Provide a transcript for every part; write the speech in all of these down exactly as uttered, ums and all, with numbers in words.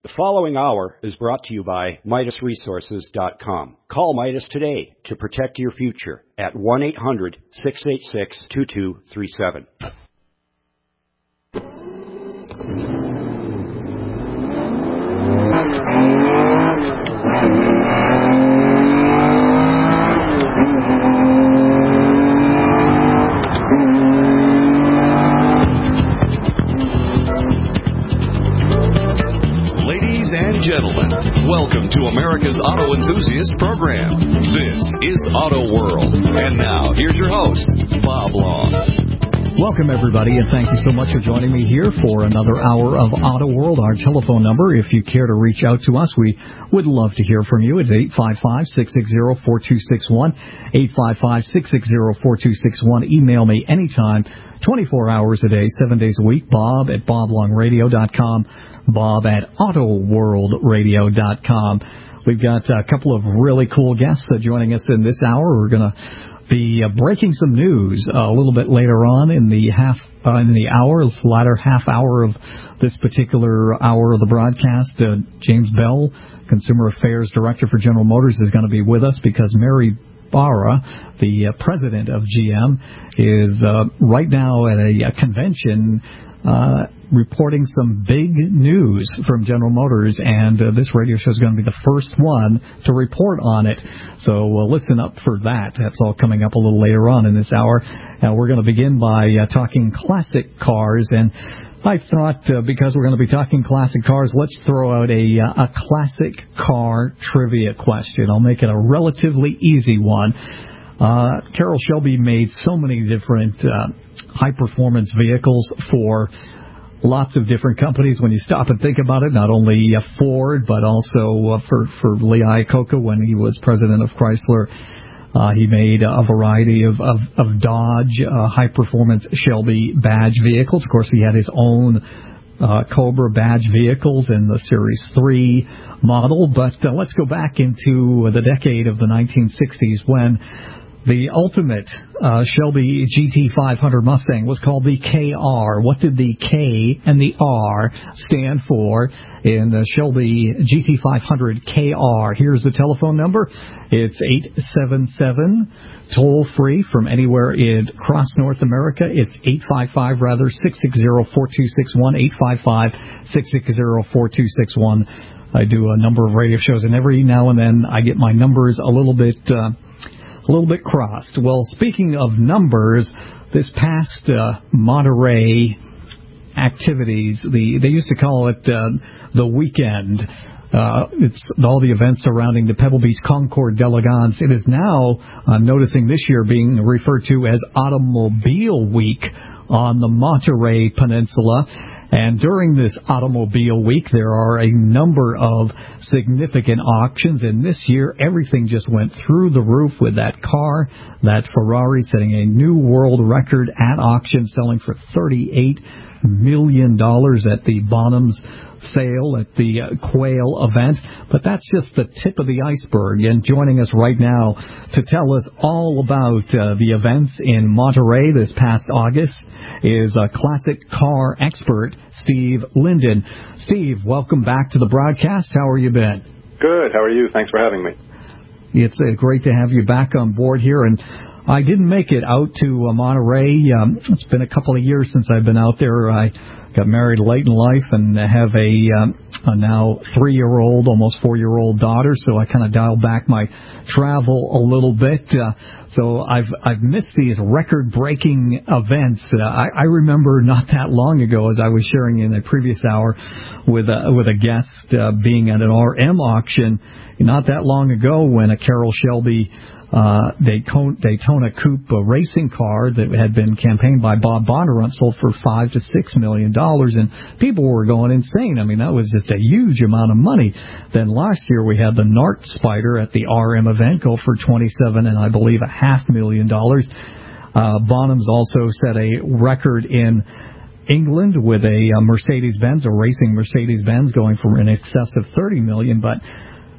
The following hour is brought to you by Midas Resources dot com. Call Midas today to protect your future at one eight hundred, six eight six, two two three seven. Gentlemen, welcome to America's Auto Enthusiast Program. This is Auto World. And now, here's your host, Bob Long. Welcome, everybody, and thank you so much for joining me here for another hour of Auto World. Our telephone number, if you care to reach out to us, we would love to hear from you. It's eight five five, six six zero, four two six one, eight five five, six six zero, four two six one. Email me anytime, twenty-four hours a day, seven days a week, bob at bob long radio dot com. Bob at auto world radio dot com. We've got a couple of really cool guests uh, joining us in this hour. We're going to be uh, breaking some news uh, a little bit later on in the half uh, in the hour, the latter half hour of this particular hour of the broadcast. Uh, James Bell, Consumer Affairs Director for General Motors, is going to be with us because Mary Barra, the uh, president of G M, is uh, right now at a, a convention uh, reporting some big news from General Motors, and uh, this radio show is going to be the first one to report on it. So uh, listen up for that. That's all coming up a little later on in this hour. Uh, we're going to begin by uh, talking classic cars, and I thought uh, because we're going to be talking classic cars, let's throw out a, uh, a classic car trivia question. I'll make it a relatively easy one. Uh, Carroll Shelby made so many different uh, high-performance vehicles for lots of different companies. When you stop and think about it, not only uh, Ford, but also uh, for, for Lee Iacocca when he was president of Chrysler. Uh, he made a variety of, of, of Dodge uh, high-performance Shelby badge vehicles. Of course, he had his own uh, Cobra badge vehicles in the Series three model. But uh, let's go back into the decade of the nineteen sixties when the ultimate uh, Shelby G T five hundred Mustang was called the K R. What did the K and the R stand for in the Shelby G T five hundred K R? Here's the telephone number. It's eight seven seven, toll-free from anywhere in across North America. It's eight five five, rather, six six zero, four two six one, eight five five, six six zero, four two six one. I do a number of radio shows, and every now and then I get my numbers a little bit... Uh, A little bit crossed. Well, speaking of numbers, this past uh, Monterey activities, the they used to call it uh, the weekend. Uh, it's all the events surrounding the Pebble Beach Concours d'Elegance. It is now, I'm noticing this year, being referred to as Automobile Week on the Monterey Peninsula. And during this Automobile Week, there are a number of significant auctions. And this year, everything just went through the roof with that car, that Ferrari, setting a new world record at auction, selling for thirty-eight million dollars at the Bonhams sale at the uh, Quail event. But that's just the tip of the iceberg. And joining us right now to tell us all about uh, the events in Monterey this past August is a classic car expert, Steve Linden. Steve, welcome back to the broadcast. How are you been? Good. How are you? Thanks for having me. It's uh, great to have you back on board here. And I didn't make it out to uh, Monterey. Um, it's been a couple of years since I've been out there. I got married late in life and have a, um, a now three-year-old, almost four-year-old daughter, so I kind of dialed back my travel a little bit. Uh, so I've I've missed these record-breaking events. Uh, I, I remember not that long ago, as I was sharing in a previous hour with a, with a guest uh, being at an R M auction, not that long ago when a Carroll Shelby Uh, Daytona, Daytona Coupe a racing car that had been campaigned by Bob Bondurant sold for five to six million dollars, and people were going insane. I mean, that was just a huge amount of money. Then last year we had the Nart Spider at the R M event go for twenty-seven and I believe a half million dollars. Uh, Bonhams also set a record in England with a, a Mercedes-Benz, a racing Mercedes-Benz, going for in excess of thirty million dollars. But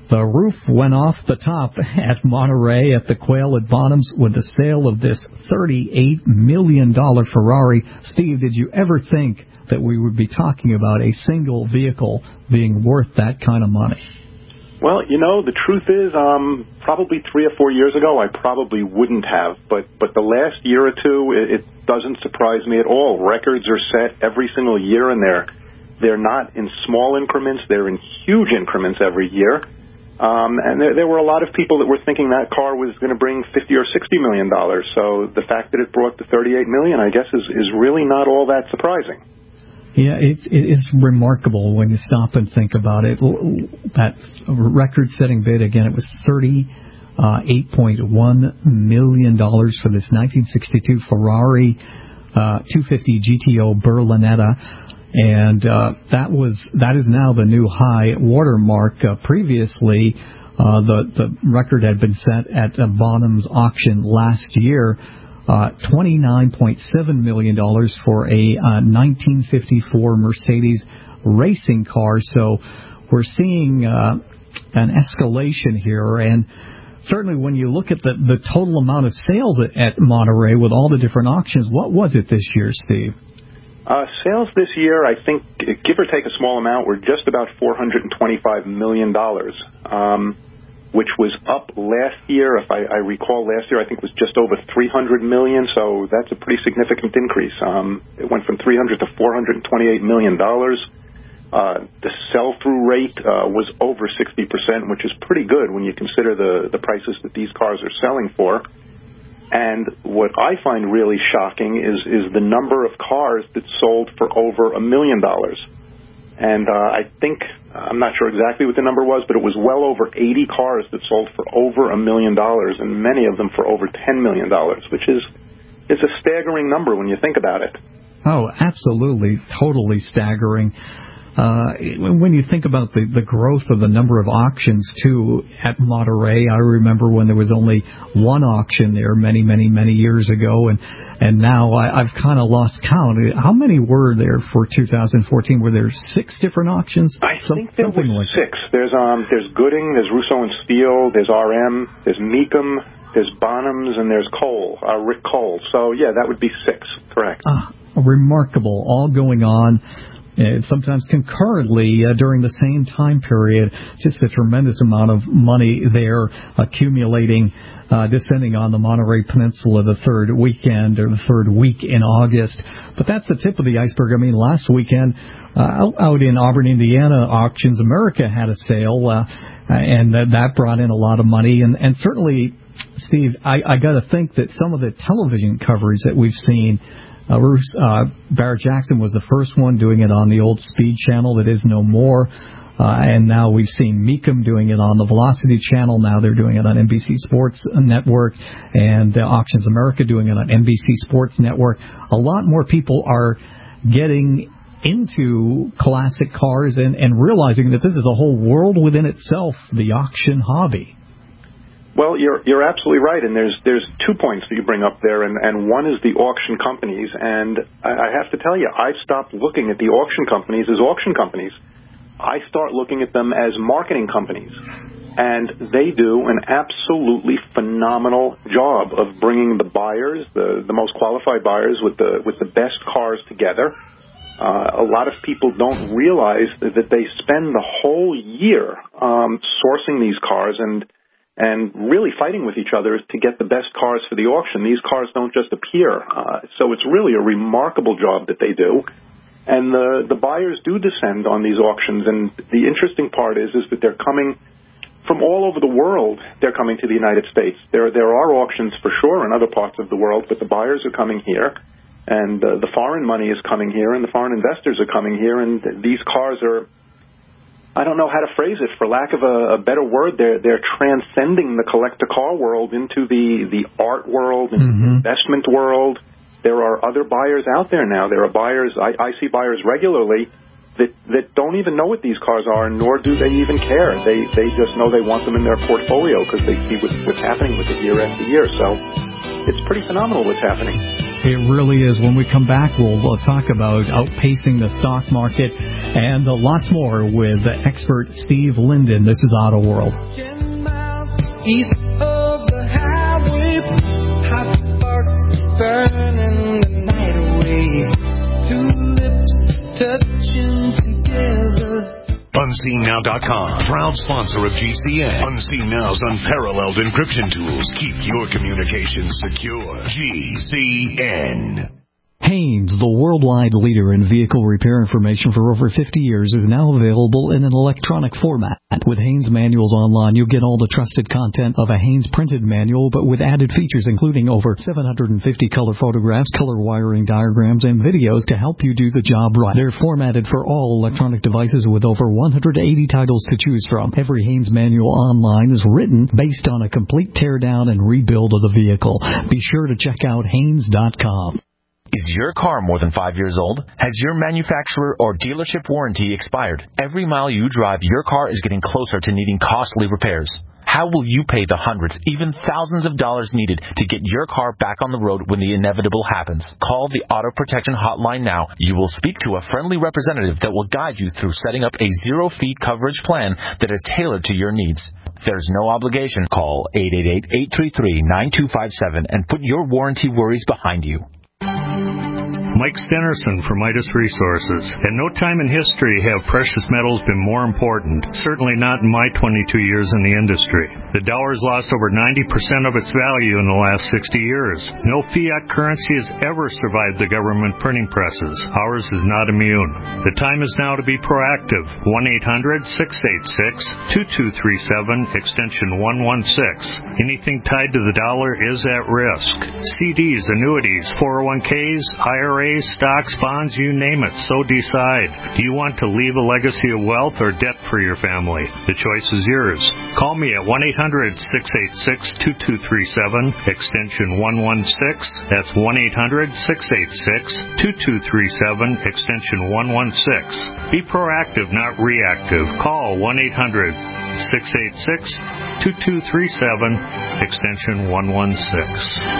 The roof went off the top at Monterey at the Quail at Bonhams with the sale of this thirty-eight million dollars Ferrari. Steve, did you ever think that we would be talking about a single vehicle being worth that kind of money? Well, you know, the truth is, um, probably three or four years ago, I probably wouldn't have. But but the last year or two, it, it doesn't surprise me at all. Records are set every single year, and they're they're not in small increments; they're in huge increments every year. Um, and there, there were a lot of people that were thinking that car was going to bring fifty or sixty million dollars. So the fact that it brought the thirty-eight million, I guess, is is really not all that surprising. Yeah, it, it is remarkable when you stop and think about it. That record-setting bid, again, it was thirty-eight point one million dollars for this nineteen sixty-two Ferrari uh, two fifty G T O Berlinetta. And uh, that was that is now the new high watermark. Uh, previously, uh, the, the record had been set at a Bonhams auction last year. Uh, twenty-nine point seven million dollars for a uh, nineteen fifty-four Mercedes racing car. So we're seeing uh, an escalation here. And certainly when you look at the, the total amount of sales at, at Monterey with all the different auctions, what was it this year, Steve? Uh, sales this year, I think, give or take a small amount, were just about four hundred twenty-five million dollars. Um which was up last year. If I, I recall, last year I think was just over three hundred million dollars, so that's a pretty significant increase. Um, it went from three hundred to four hundred twenty-eight million dollars. Uh, the sell-through rate uh, was over sixty percent, which is pretty good when you consider the, the prices that these cars are selling for. And what I find really shocking is, is the number of cars that sold for over a million dollars. And uh, I think, I'm not sure exactly what the number was, but it was well over eighty cars that sold for over a million dollars, and many of them for over ten million dollars, which is is a staggering number when you think about it. Oh, absolutely, totally staggering. Uh, when you think about the, the growth of the number of auctions, too, at Monterey, I remember when there was only one auction there many, many, many years ago, and, and now I, I've kind of lost count. How many were there for two thousand fourteen? Were there six different auctions? I Some, think there something were like six. That. There's um, there's Gooding, there's Russo and Steele, there's R M, there's Mecum, there's Bonhams, and there's Cole, uh, Rick Cole. So, yeah, that would be six, correct. Ah, remarkable, all going on. Uh, sometimes concurrently uh, during the same time period. Just a tremendous amount of money there accumulating, uh, descending on the Monterey Peninsula the third weekend or the third week in August. But that's the tip of the iceberg. I mean, last weekend uh, out, out in Auburn, Indiana, Auctions America had a sale, uh, and that, that brought in a lot of money. And, and certainly, Steve, I, I got to think that some of the television coverage that we've seen, Uh, Bruce, uh, Barrett Jackson was the first one doing it on the old Speed channel that is no more. Uh, and now we've seen Mecum doing it on the Velocity channel. Now they're doing it on N B C Sports Network, and uh, Auctions America doing it on N B C Sports Network. A lot more people are getting into classic cars and, and realizing that this is a whole world within itself, the auction hobby. Well, you're you're absolutely right, and there's there's two points that you bring up there, and, and one is the auction companies, and I, I have to tell you, I've stopped looking at the auction companies as auction companies. I start looking at them as marketing companies, and they do an absolutely phenomenal job of bringing the buyers, the the most qualified buyers, with the with the best cars together. Uh, a lot of people don't realize that, that they spend the whole year um, sourcing these cars and. and really fighting with each other to get the best cars for the auction. These cars don't just appear. Uh, so it's really a remarkable job that they do. And the, the buyers do descend on these auctions. And the interesting part is, is that they're coming from all over the world. They're coming to the United States. There, there are auctions for sure in other parts of the world, but the buyers are coming here. And uh, the foreign money is coming here, and the foreign investors are coming here. And these cars are, I don't know how to phrase it, for lack of a, a better word, they're, they're transcending the collector car world into the, the art world and mm-hmm. investment world. There are other buyers out there now. There are buyers, I, I see buyers regularly that, that don't even know what these cars are, nor do they even care. They, they just know they want them in their portfolio because they see what's, what's happening with it year after year. So it's pretty phenomenal what's happening. It really is. When we come back, we'll, we'll talk about outpacing the stock market and uh, lots more with expert Steve Linden. This is Auto World. Ten miles east of the highway, hot sparks burning the night away. Two lips touching together. Unseen Now dot com, proud sponsor of G C N. Unseen Now's unparalleled encryption tools keep your communications secure. G C N. Haynes, the worldwide leader in vehicle repair information for over fifty years, is now available in an electronic format. With Haynes Manuals Online, you'll get all the trusted content of a Haynes printed manual, but with added features including over seven hundred fifty color photographs, color wiring diagrams, and videos to help you do the job right. They're formatted for all electronic devices with over one hundred eighty titles to choose from. Every Haynes Manual Online is written based on a complete teardown and rebuild of the vehicle. Be sure to check out Haynes dot com. Is your car more than five years old? Has your manufacturer or dealership warranty expired? Every mile you drive, your car is getting closer to needing costly repairs. How will you pay the hundreds, even thousands of dollars needed to get your car back on the road when the inevitable happens? Call the Auto Protection Hotline now. You will speak to a friendly representative that will guide you through setting up a zero-fee coverage plan that is tailored to your needs. There's no obligation. Call eight eight eight, eight three three, nine two five seven and put your warranty worries behind you. Mike Stenerson from Midas Resources. At no time in history have precious metals been more important, certainly not in my twenty-two years in the industry. The dollar's lost over ninety percent of its value in the last sixty years. No fiat currency has ever survived the government printing presses. Ours is not immune. The time is now to be proactive. one eight hundred, six eight six, two two three seven, extension one one six. Anything tied to the dollar is at risk. C Ds, annuities, four oh one Ks, I R As, stocks, bonds, you name it, so decide. Do you want to leave a legacy of wealth or debt for your family? The choice is yours. Call me at one eight hundred, six eight six, two two three seven, extension one one six. That's one eight hundred, six eight six, two two three seven, extension one one six. Be proactive, not reactive. Call one eight hundred, six eight six, two two three seven, extension one one six.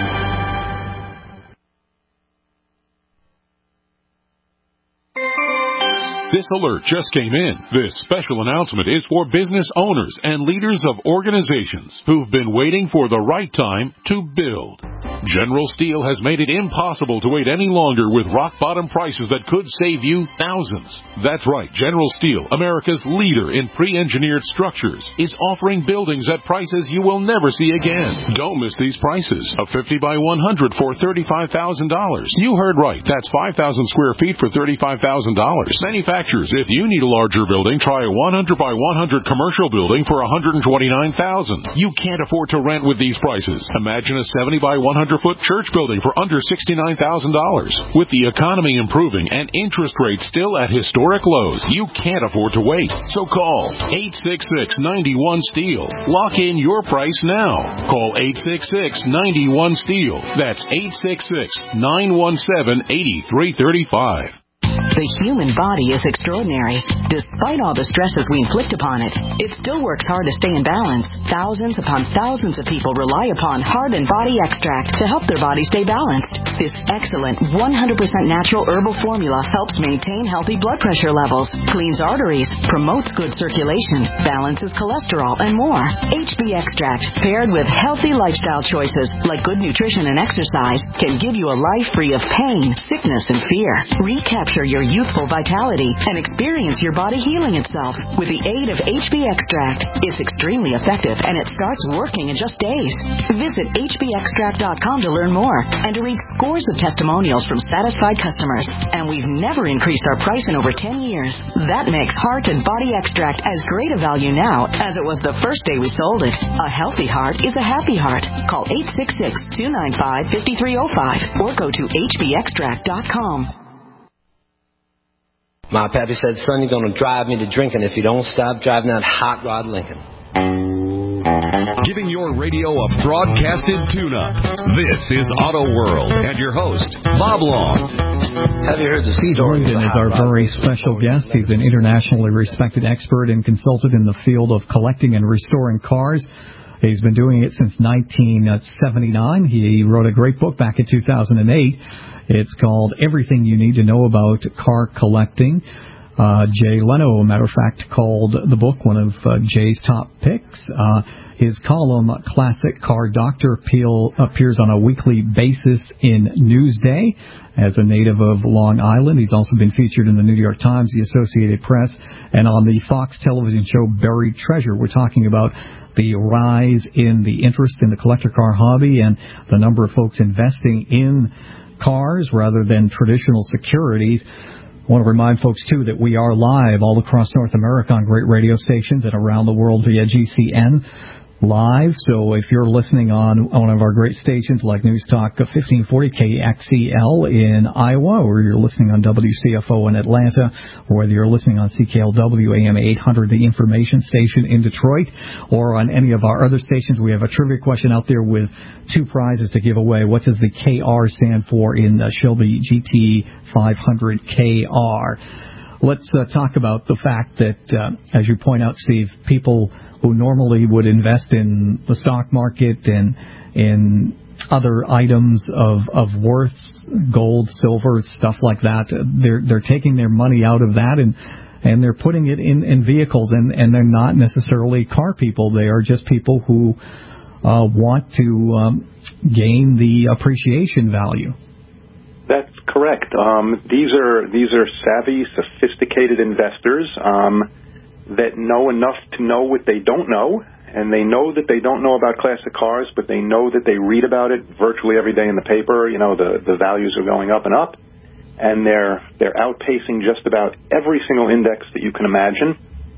This alert just came in. This special announcement is for business owners and leaders of organizations who've been waiting for the right time to build. General Steel has made it impossible to wait any longer with rock-bottom prices that could save you thousands. That's right, General Steel, America's leader in pre-engineered structures, is offering buildings at prices you will never see again. Don't miss these prices. A fifty by one hundred for thirty-five thousand dollars. You heard right. That's five thousand square feet for thirty-five thousand dollars. Manufacturers, if you need a larger building, try a one hundred by one hundred commercial building for one hundred twenty-nine thousand dollars. You can't afford to rent with these prices. Imagine a seventy by one hundred foot church building for under sixty-nine thousand dollars. With the economy improving and interest rates still at historic lows, you can't afford to wait. So call eight six six, nine one, STEEL. Lock in your price now. Call eight six six, nine one, STEEL. That's eight six six, nine one seven, eight three three five. The human body is extraordinary. Despite all the stresses we inflict upon it, it still works hard to stay in balance. Thousands upon thousands of people rely upon Heart and Body Extract to help their body stay balanced. This excellent one hundred percent natural herbal formula helps maintain healthy blood pressure levels, cleans arteries, promotes good circulation, balances cholesterol, and more. H B Extract, paired with healthy lifestyle choices like good nutrition and exercise, can give you a life free of pain, sickness, and fear. Recapture your youthful vitality and experience your body healing itself with the aid of H B Extract. It's extremely effective and it starts working in just days. Visit H B extract dot com to learn more and to read scores of testimonials from satisfied customers. And we've never increased our price in over ten years. That makes Heart and Body Extract as great a value now as it was the first day we sold it. A healthy heart is a happy heart. Call eight six six, two nine five, five three zero five or go to H B extract dot com. My pappy said, son, you're going to drive me to drinking if you don't stop driving that hot rod Lincoln. Giving your radio a broadcasted tune-up. This is Auto World and your host, Bob Long. Have you heard the story? Linden is our very special guest. He's an internationally respected expert and consultant in the field of collecting and restoring cars. He's been doing it since nineteen seventy-nine. He wrote a great book back in two thousand eight. It's called Everything You Need to Know About Car Collecting. Uh, Jay Leno, a matter of fact, called the book one of uh, Jay's top picks. Uh, his column, Classic Car Doctor, appeal, appears on a weekly basis in Newsday. As a native of Long Island, he's also been featured in the New York Times, the Associated Press, and on the Fox television show Buried Treasure. We're talking about the rise in the interest in the collector car hobby and the number of folks investing in cars rather than traditional securities. I want to remind folks, too, that we are live all across North America on great radio stations and around the world via G C N Live. So if you're listening on one of our great stations like News Talk fifteen forty K X E L in Iowa, or you're listening on W C F O in Atlanta, or whether you're listening on C K L W A M eight hundred, the information station in Detroit, or on any of our other stations, we have a trivia question out there with two prizes to give away. What does the K R stand for in uh, Shelby G T five hundred K R? Let's uh, talk about the fact that, uh, as you point out, Steve, people who normally would invest in the stock market and in other items of, of worth, gold, silver, stuff like that, they're they're taking their money out of that and and they're putting it in, in vehicles, and, and they're not necessarily car people. They are just people who uh, want to um, gain the appreciation value. That's correct. Um, these are these are savvy, sophisticated investors um, that know enough to know what they don't know, and they know that they don't know about classic cars, but they know that they read about it virtually every day in the paper. You know, the, the values are going up and up, and they're they're outpacing just about every single index that you can imagine.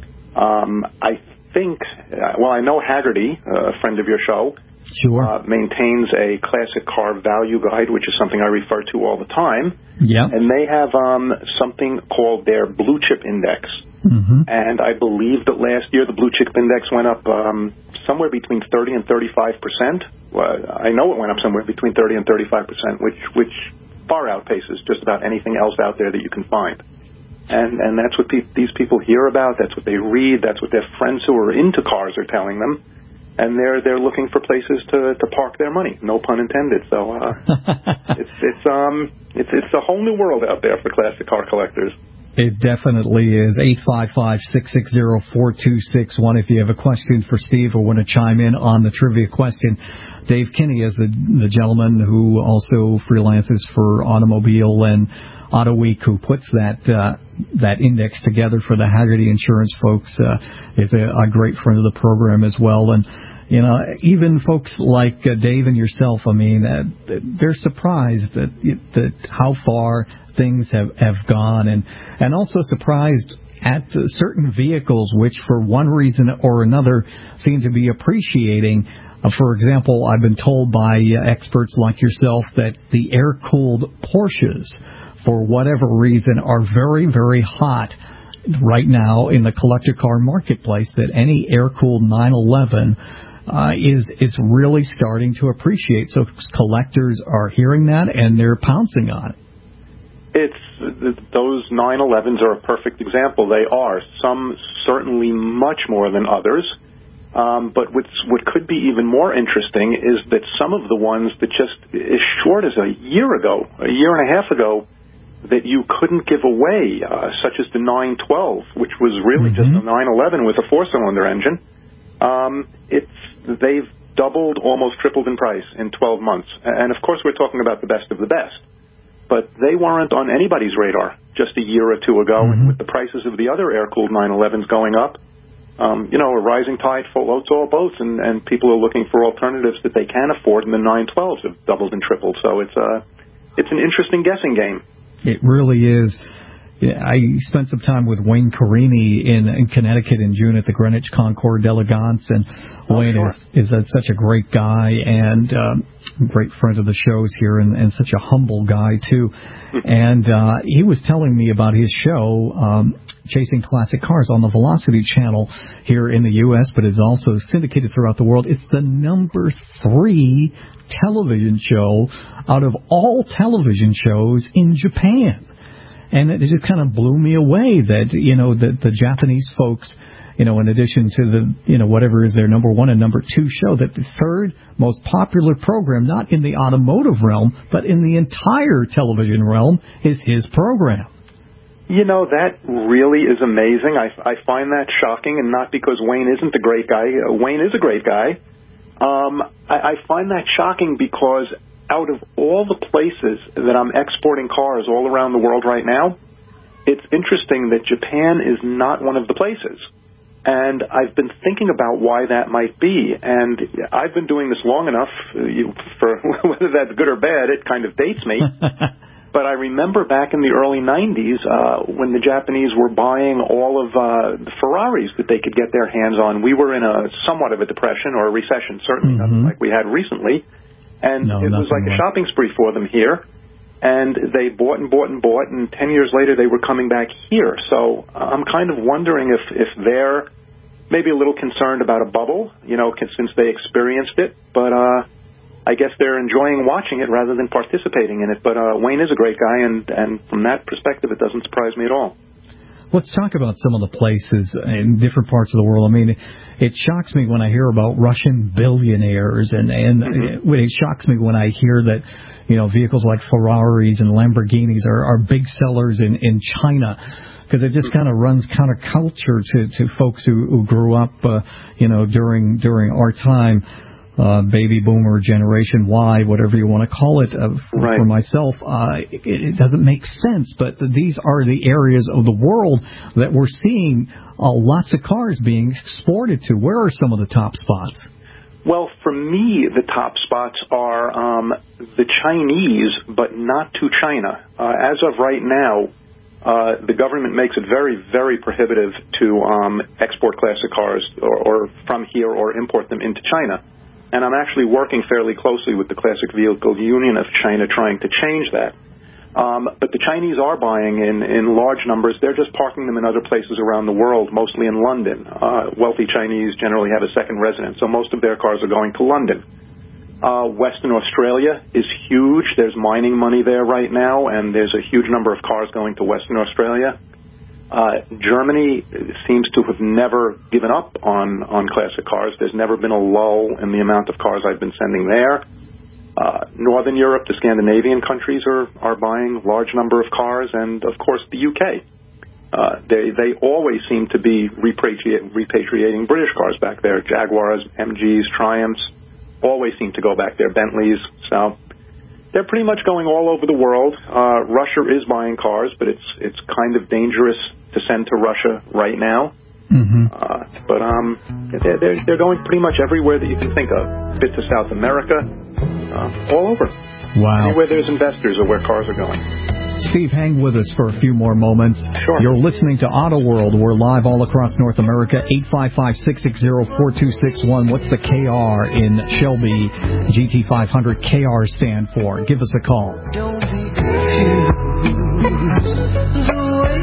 Um, I think, uh, well, I know Haggerty, uh, a friend of your show, Sure. Uh, maintains a classic car value guide, which is something I refer to all the time. Yeah. And they have um, something called their Blue Chip Index. Mm-hmm. And I believe that last year the Blue Chip Index went up um, somewhere between thirty and thirty-five percent. Well, I know it went up somewhere between thirty and thirty-five percent, which which far outpaces just about anything else out there that you can find. And and that's what pe- these people hear about. That's what they read. That's what their friends who are into cars are telling them. And they're they're looking for places to, to park their money, no pun intended. So uh, it's it's um it's it's a whole new world out there for classic car collectors. It definitely is. eight five five, six six zero, four two six one if you have a question for Steve or want to chime in on the trivia question. Dave Kinney is the the gentleman who also freelances for Automobile and Auto Week, who puts that uh, that index together for the Haggerty Insurance folks. Uh, is a, a great friend of the program as well. And you know, even folks like uh, Dave and yourself, I mean, uh, they're surprised that that how far things have, have gone, and and also surprised at uh, certain vehicles which, for one reason or another, seem to be appreciating. Uh, for example, I've been told by uh, experts like yourself that the air-cooled Porsches, for whatever reason, are very, very hot right now in the collector car marketplace, that any air-cooled nine eleven uh, is is really starting to appreciate. So collectors are hearing that, and they're pouncing on it. It's those nine elevens are a perfect example. They are. Some certainly much more than others. Um, but what's, what could be even more interesting is that some of the ones that just as short as a year ago, a year and a half ago, that you couldn't give away, uh, such as the nine twelve, which was really mm-hmm. just a nine eleven with a four-cylinder engine. Um, it's they've doubled, almost tripled in price in twelve months. And, of course, we're talking about the best of the best. But they weren't on anybody's radar just a year or two ago. Mm-hmm. And with the prices of the other air-cooled nine elevens going up, um, you know, a rising tide floats all boats, and, and people are looking for alternatives that they can afford, and the nine twelves have doubled and tripled. So it's a, it's an interesting guessing game. It really is. I spent some time with Wayne Carini in, in Connecticut in June at the Greenwich Concours d'Elegance, and oh, Wayne sure. is, is a, such a great guy and um, great friend of the shows here, and, and such a humble guy, too. And uh, he was telling me about his show, um, Chasing Classic Cars, on the Velocity channel here in the U S, but it's also syndicated throughout the world. It's the number three television show out of all television shows in Japan. And it just kind of blew me away that, you know, that the Japanese folks, you know, in addition to the, you know, whatever is their number one and number two show, that the third most popular program, not in the automotive realm, but in the entire television realm, is his program. You know, that really is amazing. I, I find that shocking, and not because Wayne isn't a great guy. Uh, Wayne is a great guy. Um, I, I find that shocking because out of all the places that I'm exporting cars all around the world right now, it's interesting that Japan is not one of the places. And I've been thinking about why that might be. And I've been doing this long enough, uh, you, for whether that's good or bad, it kind of dates me. But I remember back in the early nineties uh, when the Japanese were buying all of uh, the Ferraris that they could get their hands on. We were in a somewhat of a depression or a recession, certainly mm-hmm. nothing like we had recently. And no, it was like like. a shopping spree for them here. And they bought and bought and bought, and ten years later they were coming back here. So uh, I'm kind of wondering if, if they're maybe a little concerned about a bubble, you know, since they experienced it. But uh I guess they're enjoying watching it rather than participating in it. But uh, Wayne is a great guy, and, and from that perspective, it doesn't surprise me at all. Let's talk about some of the places in different parts of the world. I mean, it shocks me when I hear about Russian billionaires, and, and mm-hmm. it shocks me when I hear that, you know, vehicles like Ferraris and Lamborghinis are, are big sellers in, in China. Because it just kind of runs counterculture to, to folks who, who grew up, uh, you know, during during our time. Uh, baby boomer, generation Y, whatever you want to call it. Uh, for, right. for myself, uh, it, it doesn't make sense, but these are the areas of the world that we're seeing uh, lots of cars being exported to. Where are some of the top spots? Well, for me, the top spots are um, the Chinese, but not to China. Uh, as of right now, uh, the government makes it very, very prohibitive to um, export classic cars or, or from here or import them into China. And I'm actually working fairly closely with the Classic Vehicle Union of China trying to change that. Um, but the Chinese are buying in, in large numbers. They're just parking them in other places around the world, mostly in London. Uh, wealthy Chinese generally have a second residence, so most of their cars are going to London. Uh, Western Australia is huge. There's mining money there right now, and there's a huge number of cars going to Western Australia. Uh, Germany seems to have never given up on, on classic cars. There's never been a lull in the amount of cars I've been sending there. Uh, Northern Europe, the Scandinavian countries are, are buying large number of cars, and of course the U K. Uh, they, they always seem to be repatriate, repatriating British cars back there. Jaguars, M Gs, Triumphs, always seem to go back there, Bentleys. So they're pretty much going all over the world. Uh, Russia is buying cars, but it's, it's kind of dangerous to send to Russia right now. Mm-hmm. Uh, but um, they're, they're, they're going pretty much everywhere that you can think of. Bit to South America, uh, all over. Wow. Anywhere there's investors or where cars are going. Steve, hang with us for a few more moments. Sure. You're listening to Auto World. We're live all across North America. eight five five, six six zero, four two six one. What's the K R in Shelby G T five hundred K R stand for? Give us a call. Don't be confused. The way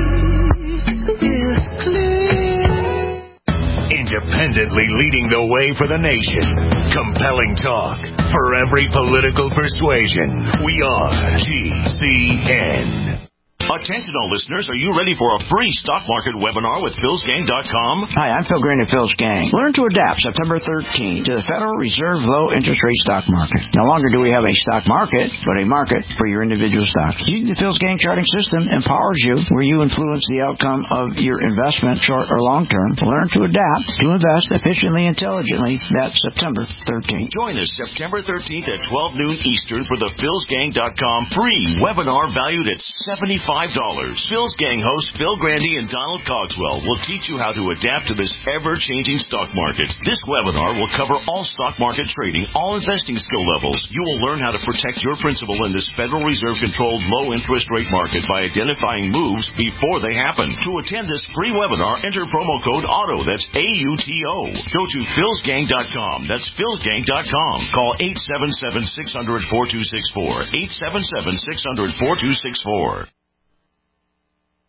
is clear. Independently leading the way for the nation. Compelling talk for every political persuasion. We are G C N. Attention all listeners, are you ready for a free stock market webinar with Phil's Gang dot com? Hi, I'm Phil Green of Phil's Gang. Learn to adapt September thirteenth to the Federal Reserve low interest rate stock market. No longer do we have a stock market, but a market for your individual stocks. Using the Phil's Gang charting system empowers you where you influence the outcome of your investment, short or long term. Learn to adapt to invest efficiently, intelligently. That's September thirteenth. Join us September thirteenth at twelve noon Eastern for the Phil's Gang dot com free webinar valued at seventy-five dollars. Phil's Gang hosts Phil Grandy and Donald Cogswell will teach you how to adapt to this ever-changing stock market. This webinar will cover all stock market trading, all investing skill levels. You will learn how to protect your principal in this Federal Reserve-controlled low-interest rate market by identifying moves before they happen. To attend this free webinar, enter promo code AUTO. That's A U T O. Go to Phil's Gang dot com. That's Phil's Gang dot com. Call eight seven seven, six hundred, four two six four. eight seven seven, six hundred, four two six four.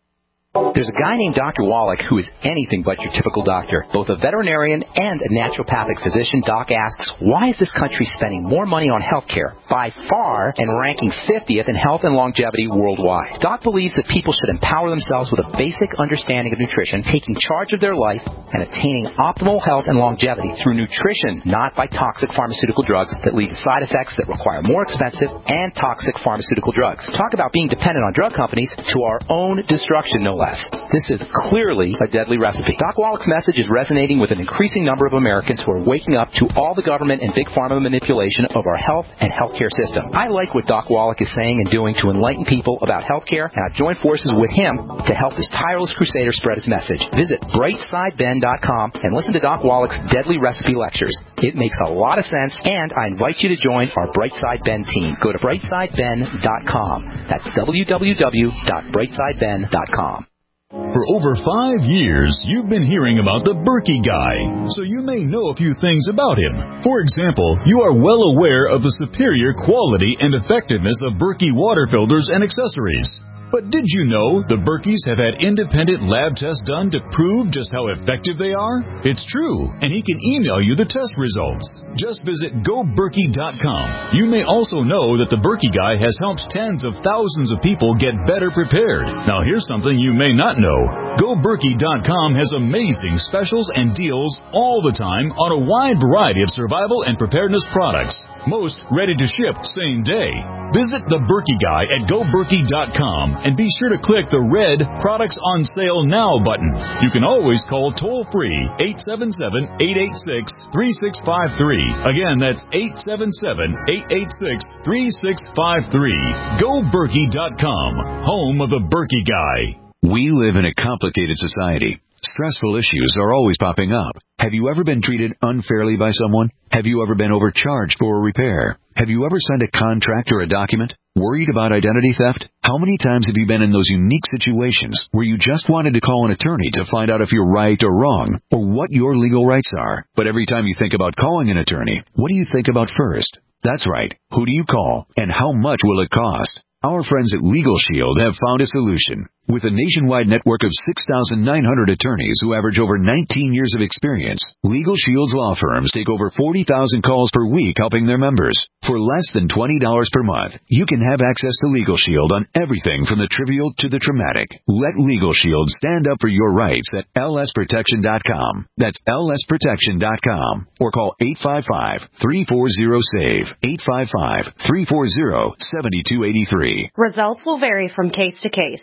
There's a guy named Doctor Wallach who is anything but your typical doctor. Both a veterinarian and a naturopathic physician, Doc asks, why is this country spending more money on health care, by far, and ranking fiftieth in health and longevity worldwide? Doc believes that people should empower themselves with a basic understanding of nutrition, taking charge of their life, and attaining optimal health and longevity through nutrition, not by toxic pharmaceutical drugs that lead to side effects that require more expensive and toxic pharmaceutical drugs. Talk about being dependent on drug companies to our own destruction, no less. This is clearly a deadly recipe. Doc Wallach's message is resonating with an increasing number of Americans who are waking up to all the government and big pharma manipulation of our health and healthcare system. I like what Doc Wallach is saying and doing to enlighten people about healthcare, and I've joined forces with him to help this tireless crusader spread his message. Visit bright side ben dot com and listen to Doc Wallach's deadly recipe lectures. It makes a lot of sense, and I invite you to join our Brightside Ben team. Go to bright side ben dot com. That's w w w dot bright side ben dot com. For over five years, you've been hearing about the Berkey Guy, so you may know a few things about him. For example, you are well aware of the superior quality and effectiveness of Berkey water filters and accessories. But did you know the Berkeys have had independent lab tests done to prove just how effective they are? It's true, and he can email you the test results. Just visit go berkey dot com. You may also know that the Berkey Guy has helped tens of thousands of people get better prepared. Now here's something you may not know. go berkey dot com has amazing specials and deals all the time on a wide variety of survival and preparedness products. Most ready to ship same day. Visit the Berkey Guy at go berkey dot com and be sure to click the red Products on Sale Now button. You can always call toll-free eight seven seven, eight eight six, three six five three. Again, that's eight seven seven, eight eight six, three six five three. go berkey dot com, home of the Berkey Guy. We live in a complicated society. Stressful issues are always popping up. Have you ever been treated unfairly by someone? Have you ever been overcharged for a repair? Have you ever signed a contract or a document? Worried about identity theft? How many times have you been in those unique situations where you just wanted to call an attorney to find out if you're right or wrong, or what your legal rights are? But every time you think about calling an attorney, what do you think about first? That's right. Who do you call, and how much will it cost? Our friends at Legal Shield have found a solution. With a nationwide network of six thousand nine hundred attorneys who average over nineteen years of experience, Legal Shield's law firms take over forty thousand calls per week helping their members. For less than twenty dollars per month, you can have access to Legal Shield on everything from the trivial to the traumatic. Let Legal Shield stand up for your rights at L S protection dot com. That's L S protection dot com. Or call eight five five, three four zero, SAVE, eight five five, three four zero, seven two eight three. Results will vary from case to case.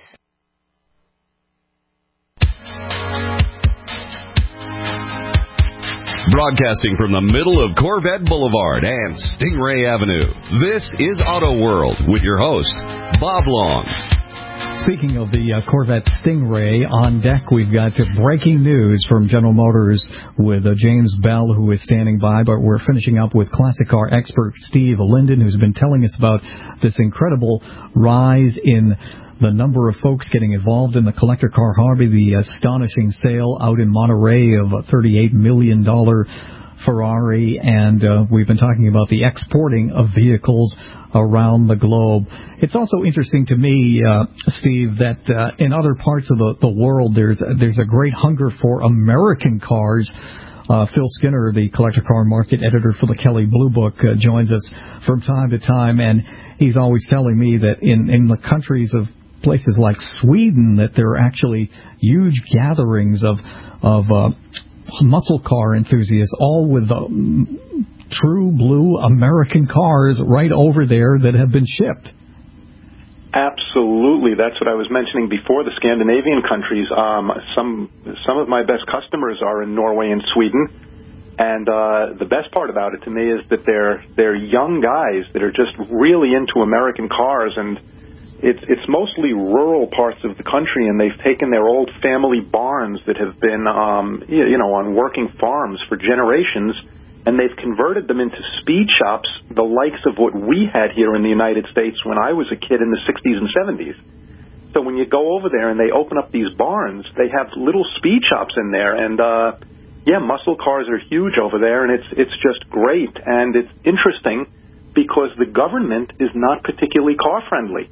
Broadcasting from the middle of Corvette Boulevard and Stingray Avenue, this is Auto World with your host, Bob Long. Speaking of the uh, Corvette Stingray, on deck we've got breaking news from General Motors with uh, James Bell, who is standing by, but we're finishing up with classic car expert Steve Linden, who's been telling us about this incredible rise in the number of folks getting involved in the collector car hobby, the astonishing sale out in Monterey of a thirty-eight million dollars Ferrari, and uh, we've been talking about the exporting of vehicles around the globe. It's also interesting to me, uh, Steve, that uh, in other parts of the, the world there's there's a great hunger for American cars. Uh, Phil Skinner, the collector car market editor for the Kelley Blue Book, uh, joins us from time to time, and he's always telling me that in, in the countries of places like Sweden, that there are actually huge gatherings of of uh, muscle car enthusiasts, all with uh, true blue American cars right over there that have been shipped. Absolutely. That's what I was mentioning before, the Scandinavian countries. Um, some some of my best customers are in Norway and Sweden. And uh, the best part about it to me is that they're they're young guys that are just really into American cars, and it's it's mostly rural parts of the country, and they've taken their old family barns that have been um, you know on working farms for generations, and they've converted them into speed shops, the likes of what we had here in the United States when I was a kid in the sixties and seventies. So when you go over there and they open up these barns, they have little speed shops in there, and uh, yeah, muscle cars are huge over there, and it's it's just great. And it's interesting because the government is not particularly car friendly.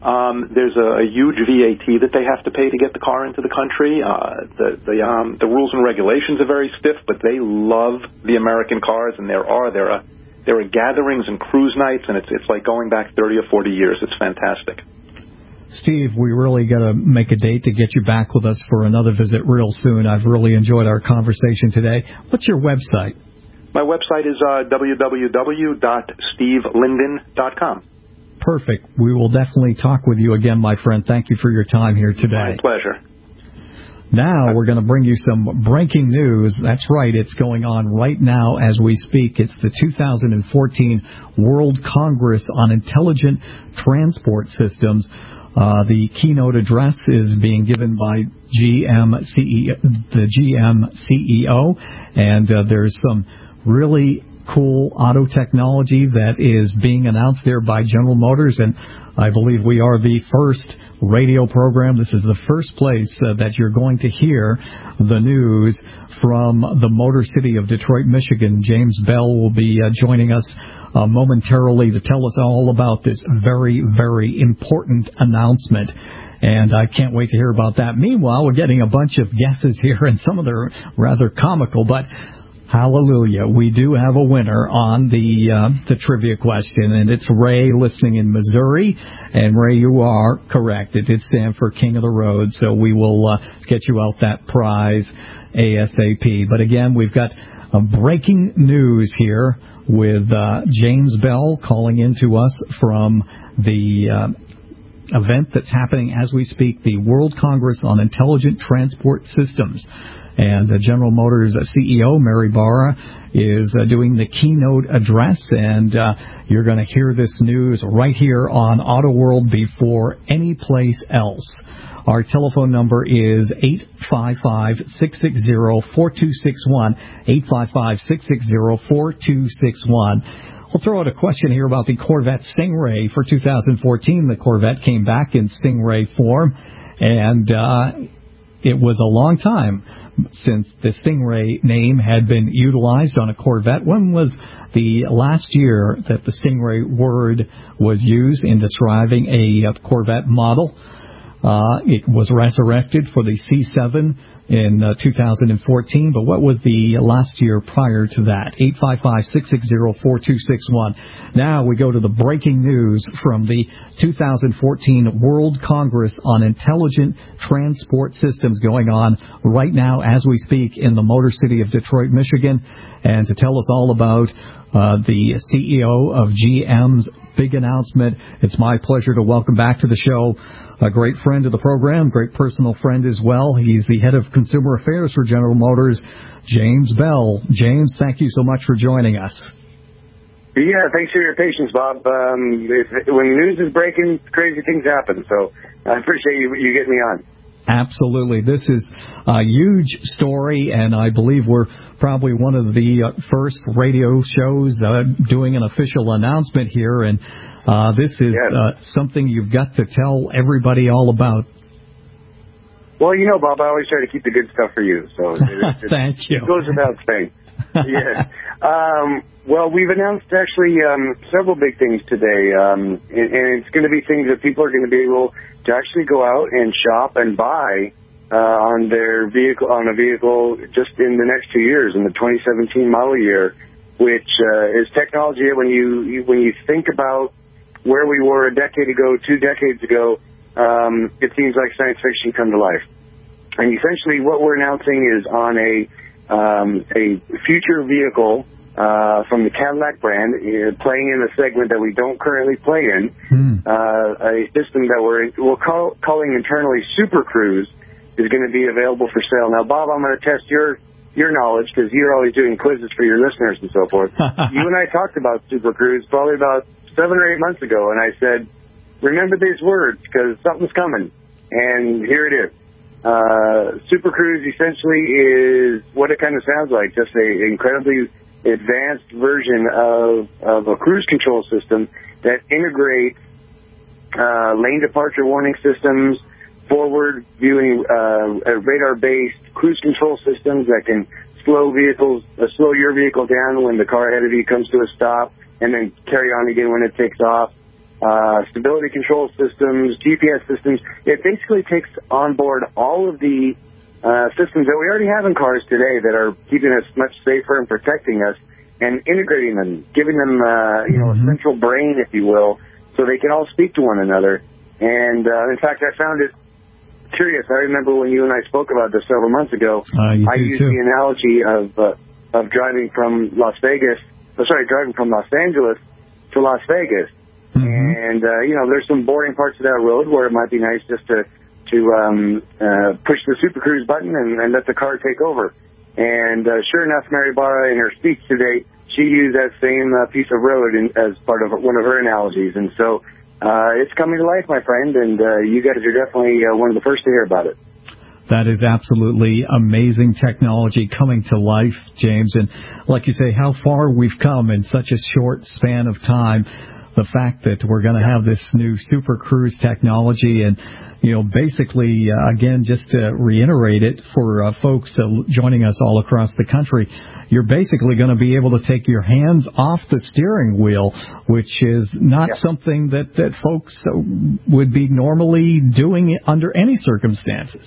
Um, there's a, a huge V A T that they have to pay to get the car into the country. Uh, the the, um, the rules and regulations are very stiff, but they love the American cars, and there are there are there are gatherings and cruise nights, and it's it's like going back thirty or forty years. It's fantastic. Steve, we really got to make a date to get you back with us for another visit real soon. I've really enjoyed our conversation today. What's your website? My website is uh, w w w dot steve linden dot com. Perfect. We will definitely talk with you again, my friend. Thank you for your time here today. My pleasure. Now we're going to bring you some breaking news. That's right. It's going on right now as we speak. It's the two thousand fourteen World Congress on Intelligent Transport Systems. Uh, the keynote address is being given by G M C E O, the G M C E O, and uh, there's some really cool auto technology that is being announced there by General Motors, and I believe we are the first radio program. This is the first place uh, that you're going to hear the news from the Motor City of Detroit, Michigan. James Bell will be uh, joining us uh, momentarily to tell us all about this very, very important announcement. And I can't wait to hear about that. Meanwhile, we're getting a bunch of guesses here, and some of them are rather comical, but hallelujah, we do have a winner on the uh, the trivia question, and it's Ray listening in Missouri. And Ray, you are correct. It did stand for King of the Road, so we will uh, get you out that prize ASAP. But again, we've got uh, breaking news here with uh, James Bell calling in to us from the uh, event that's happening as we speak, the World Congress on Intelligent Transport Systems. And uh, General Motors uh, C E O, Mary Barra, is uh, doing the keynote address, and uh, you're going to hear this news right here on Auto World before any place else. Our telephone number is eight five five, six six zero, four two six one, eight five five, six six zero, four two six one. We'll throw out a question here about the Corvette Stingray for two thousand fourteen. The Corvette came back in Stingray form, and uh, it was a long time since the Stingray name had been utilized on a Corvette. When was the last year that the Stingray word was used in describing a Corvette model? Uh, it was resurrected for the C seven in uh, two thousand fourteen, but what was the last year prior to that? eight five five, six six zero, four two six one. Now we go to the breaking news from the two thousand fourteen World Congress on Intelligent Transport Systems going on right now as we speak in the Motor City of Detroit, Michigan. And to tell us all about uh, the C E O of G M's big announcement, it's my pleasure to welcome back to the show a great friend of the program, great personal friend as well. He's the head of consumer affairs for General Motors, James Bell. James, thank you so much for joining us. Yeah, thanks for your patience, Bob. Um, if, when news is breaking, crazy things happen. So I appreciate you, you getting me on. Absolutely. This is a huge story, and I believe we're probably one of the uh, first radio shows uh, doing an official announcement here, and uh, this is yes. uh, something you've got to tell everybody all about. Well, you know, Bob, I always try to keep the good stuff for you. So it, it, Thank it, you. It goes without saying. Yeah. Um, well, we've announced actually um, several big things today, um, and, and it's going to be things that people are going to be able to actually go out and shop and buy uh, on their vehicle, on a vehicle, just in the next two years, in the twenty seventeen model year, which uh, is technology that when you, you when you think about where we were a decade ago, two decades ago, um, it seems like science fiction come to life. And essentially, what we're announcing is on a um, a future vehicle uh, from the Cadillac brand, uh, playing in a segment that we don't currently play in, mm. uh, a system that we're we're call, calling internally Super Cruise is going to be available for sale. Now, Bob, I'm going to test your your knowledge because you're always doing quizzes for your listeners and so forth. You and I talked about Super Cruise probably about seven or eight months ago, and I said, remember these words because something's coming, and here it is. Uh, Super Cruise essentially is what it kind of sounds like, just a incredibly advanced version of, of a cruise control system that integrates uh, lane departure warning systems, forward viewing uh, radar-based cruise control systems that can slow vehicles, uh, slow your vehicle down when the car ahead of you comes to a stop, and then carry on again when it takes off. uh, stability control systems, G P S systems. It basically takes on board all of the uh, systems that we already have in cars today that are keeping us much safer and protecting us, and integrating them, giving them, uh, you know, mm-hmm. a central brain, if you will, so they can all speak to one another. And, uh, in fact, I found it curious. I remember when you and I spoke about this several months ago, uh, I used too. the analogy of uh, of driving from Las Vegas, oh, sorry, driving from Los Angeles to Las Vegas. Mm-hmm. And, uh, you know, there's some boring parts of that road where it might be nice just to, to um, uh, push the Super Cruise button and, and let the car take over. And uh, sure enough, Mary Barra, in her speech today, she used that same uh, piece of road in, as part of one of her analogies. And so uh, it's coming to life, my friend, and uh, you guys are definitely uh, one of the first to hear about it. That is absolutely amazing technology coming to life, James. And like you say, how far we've come in such a short span of time. The fact that we're going to have this new Super Cruise technology and, you know, basically, uh, again, just to reiterate it for uh, folks uh, joining us all across the country, you're basically going to be able to take your hands off the steering wheel, which is not yeah. something that, that folks would be normally doing under any circumstances.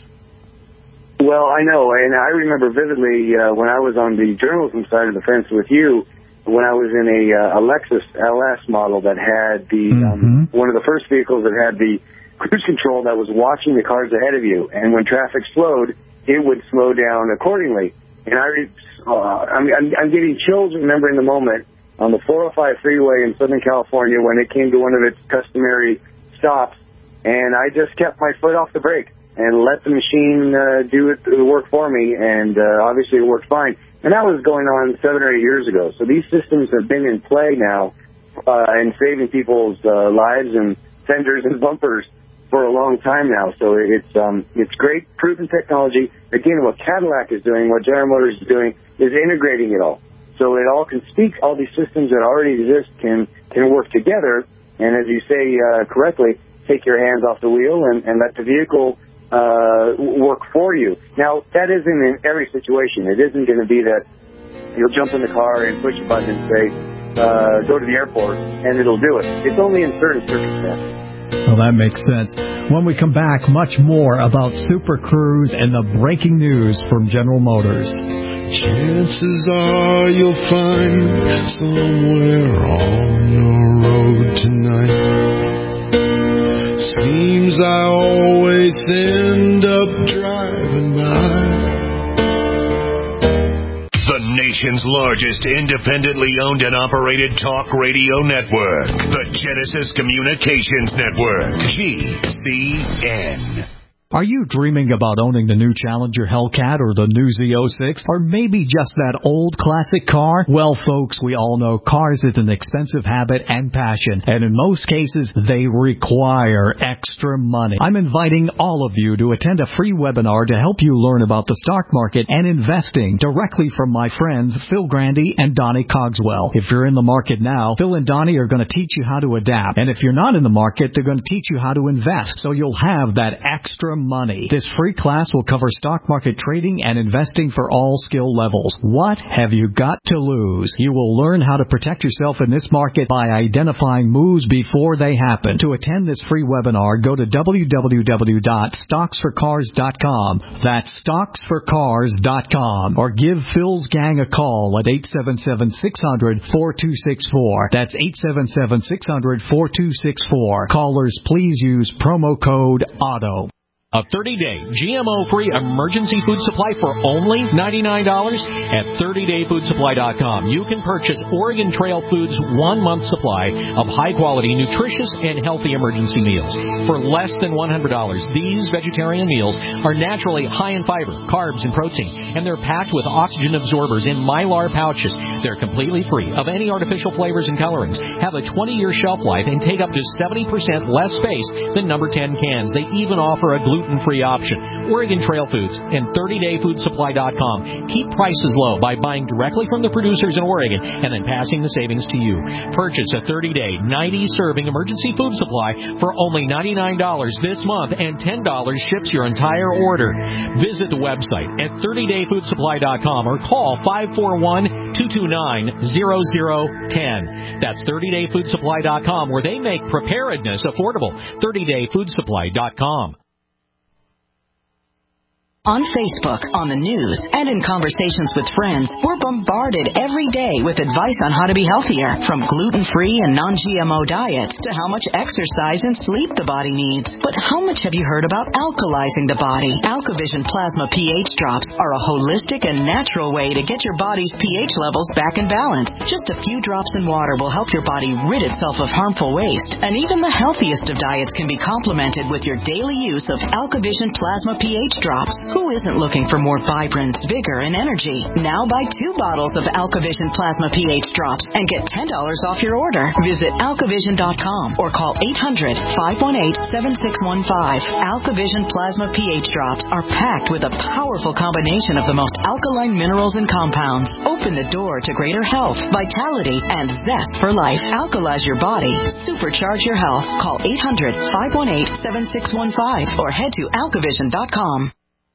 Well, I know, and I remember vividly uh, when I was on the journalism side of the fence with you, when I was in a, uh, a Lexus L S model that had the mm-hmm. um, one of the first vehicles that had the cruise control that was watching the cars ahead of you, and when traffic slowed, it would slow down accordingly. And I, uh, I'm, I'm, I'm getting chills remembering the moment on the four oh five freeway in Southern California when it came to one of its customary stops, and I just kept my foot off the brake and let the machine uh, do it, the work for me, and uh, obviously it worked fine. And that was going on seven or eight years ago. So these systems have been in play now uh, and saving people's uh, lives and fenders and bumpers for a long time now. So it's um, it's great, proven technology. Again, what Cadillac is doing, what General Motors is doing, is integrating it all. So it all can speak. All these systems that already exist can can work together. And as you say uh, correctly, take your hands off the wheel and, and let the vehicle uh, work for you. Now, that isn't in every situation. It isn't going to be that you'll jump in the car and push a button and say, uh, go to the airport, and it'll do it. It's only in certain circumstances. Well, that makes sense. When we come back, much more about Super Cruise and the breaking news from General Motors. Chances are you'll find somewhere on the road tonight. Seems I always end up driving by. The nation's largest independently owned and operated talk radio network. The Genesis Communications Network. G C N. Are you dreaming about owning the new Challenger Hellcat or the new Z oh six, or maybe just that old classic car? Well, folks, we all know cars is an expensive habit and passion, and in most cases, they require extra money. I'm inviting all of you to attend a free webinar to help you learn about the stock market and investing directly from my friends Phil Grandy and Donnie Cogswell. If you're in the market now, Phil and Donnie are going to teach you how to adapt, and if you're not in the market, they're going to teach you how to invest, so you'll have that extra money. This free class will cover stock market trading and investing for all skill levels. What have you got to lose? You will learn how to protect yourself in this market by identifying moves before they happen. To attend this free webinar, go to w w w dot stocks for cars dot com. That's stocks for cars dot com. Or give Phil's gang a call at eight seven seven, six hundred, four two six four. That's eight seven seven, six hundred, four two six four. Callers, please use promo code AUTO. A thirty-day G M O-free emergency food supply for only ninety-nine dollars at thirty day food supply dot com. You can purchase Oregon Trail Foods' one-month supply of high-quality, nutritious, and healthy emergency meals. For less than one hundred dollars, these vegetarian meals are naturally high in fiber, carbs, and protein, and they're packed with oxygen absorbers in Mylar pouches. They're completely free of any artificial flavors and colorings, have a twenty year shelf life, and take up to seventy percent less space than number ten cans. They even offer a gluten-free option. Oregon Trail Foods and thirty day food supply dot com keep prices low by buying directly from the producers in Oregon and then passing the savings to you. Purchase a thirty day, ninety serving emergency food supply for only ninety-nine dollars this month, and ten dollars ships your entire order. Visit the website at thirty day food supply dot com or call five four one, two two nine, zero zero one zero. That's thirty day food supply dot com, where they make preparedness affordable. thirty day food supply dot com. On Facebook, on the news, and in conversations with friends, we're bombarded every day with advice on how to be healthier, from gluten-free and non-G M O diets to how much exercise and sleep the body needs. But how much have you heard about alkalizing the body? AlkaVision Plasma pH drops are a holistic and natural way to get your body's pH levels back in balance. Just a few drops in water will help your body rid itself of harmful waste, and even the healthiest of diets can be complemented with your daily use of AlkaVision Plasma pH drops. Who isn't looking for more vibrance, vigor, and energy? Now buy two bottles of AlkaVision Plasma pH drops and get ten dollars off your order. Visit alkavision dot com or call eight hundred, five one eight, seven six one five. AlkaVision Plasma pH drops are packed with a powerful combination of the most alkaline minerals and compounds. Open the door to greater health, vitality, and zest for life. Alkalize your body. Supercharge your health. Call eight hundred, five one eight, seven six one five or head to alkavision dot com.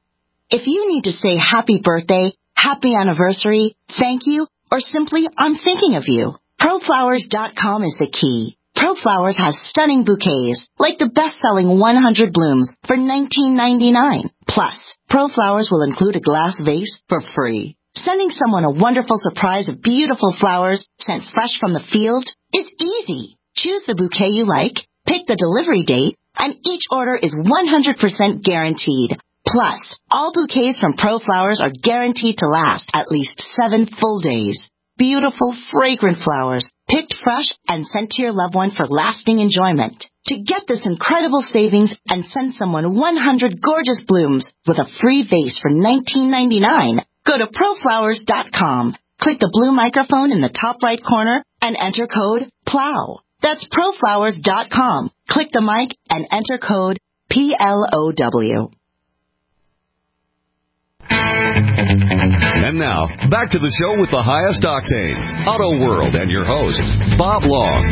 If you need to say happy birthday, happy anniversary, thank you, or simply I'm thinking of you, pro flowers dot com is the key. ProFlowers has stunning bouquets, like the best-selling one hundred blooms for nineteen ninety-nine. Plus, ProFlowers will include a glass vase for free. Sending someone a wonderful surprise of beautiful flowers sent fresh from the field is easy. Choose the bouquet you like, pick the delivery date, and each order is one hundred percent guaranteed. Plus, all bouquets from ProFlowers are guaranteed to last at least seven full days. Beautiful, fragrant flowers, picked fresh and sent to your loved one for lasting enjoyment. To get this incredible savings and send someone one hundred gorgeous blooms with a free vase for nineteen ninety-nine, go to pro flowers dot com. Click the blue microphone in the top right corner and enter code PLOW. That's pro flowers dot com. Click the mic and enter code P L O W. And now, back to the show with the highest octane, Auto World, and your host, Bob Long.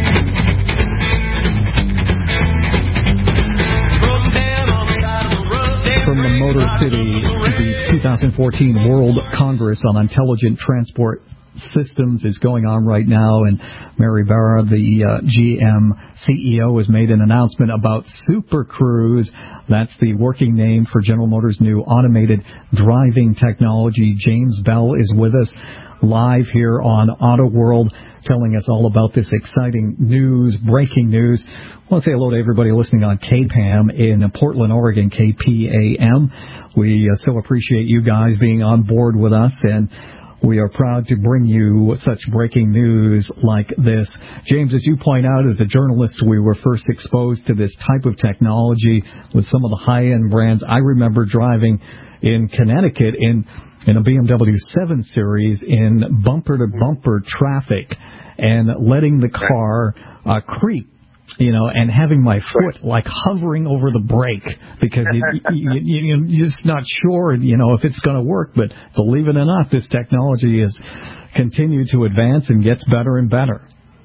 From the Motor City, the two thousand fourteen World Congress on Intelligent Transport Systems is going on right now, and Mary Barra, the uh, G M C E O, has made an announcement about Super Cruise. That's the working name for General Motors' new automated driving technology. James Bell is with us live here on Auto World, telling us all about this exciting news, breaking news. I want to say hello to everybody listening on K P A M in Portland, Oregon, K P A M. We uh, so appreciate you guys being on board with us, and we are proud to bring you such breaking news like this. James, as you point out, as a journalist, we were first exposed to this type of technology with some of the high-end brands. I remember driving in Connecticut in, in a B M W seven Series in bumper-to-bumper traffic and letting the car uh, creep, you know, and having my foot like hovering over the brake because you, you, you, you're just not sure, you know, if it's going to work. But believe it or not, this technology has continued to advance and gets better and better.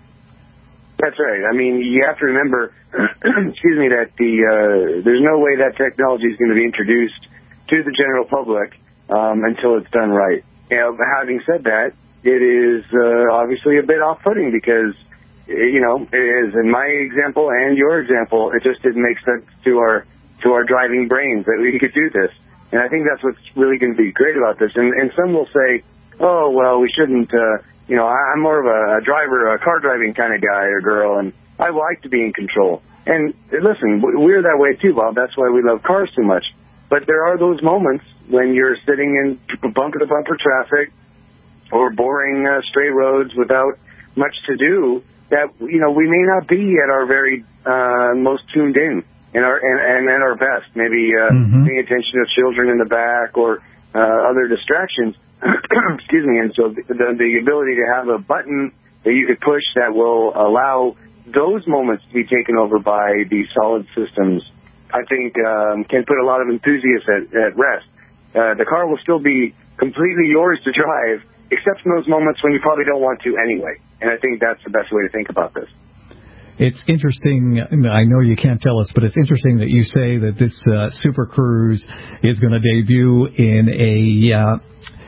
That's right. I mean, you have to remember, excuse me, that the uh, there's no way that technology is going to be introduced to the general public um, until it's done right. You know, having said that, it is uh, obviously a bit off-putting because, you know, as in my example and your example, it just didn't make sense to our to our driving brains that we could do this. And I think that's what's really going to be great about this. And, and some will say, oh, well, we shouldn't, uh, you know, I'm more of a, a driver, a car driving kind of guy or girl, and I like to be in control. And listen, we're that way too, Bob. That's why we love cars so much. But there are those moments when you're sitting in bumper-to-bumper traffic or boring uh, straight roads without much to do, that, you know, we may not be at our very uh, most tuned in and our and, and at our best. Maybe uh, mm-hmm. paying attention to children in the back or uh, other distractions. Excuse me. And so the, the, the ability to have a button that you could push that will allow those moments to be taken over by the solid systems, I think um, can put a lot of enthusiasts at, at rest. Uh, the car will still be completely yours to drive, except in those moments when you probably don't want to anyway. And I think that's the best way to think about this. It's interesting, I know you can't tell us, but it's interesting that you say that this uh, Super Cruise is going to debut in a uh,